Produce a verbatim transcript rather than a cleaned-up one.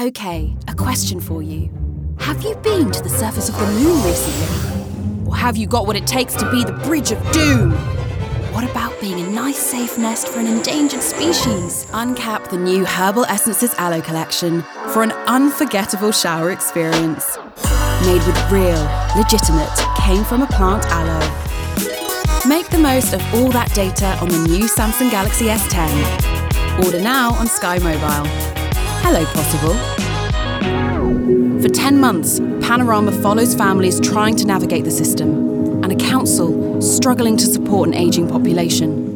Okay, a question for you. Have you been to the surface of the moon recently? Or have you got what it takes to be the Bridge of Doom? What about being a nice safe nest for an endangered species? Uncap the new Herbal Essences Aloe collection for an unforgettable shower experience. Made with real, legitimate, came from a plant aloe. Make the most of all that data on the new Samsung Galaxy S ten. Order now on Sky Mobile. Hello, Possible. For ten months, Panorama follows families trying to navigate the system and a council struggling to support an ageing population.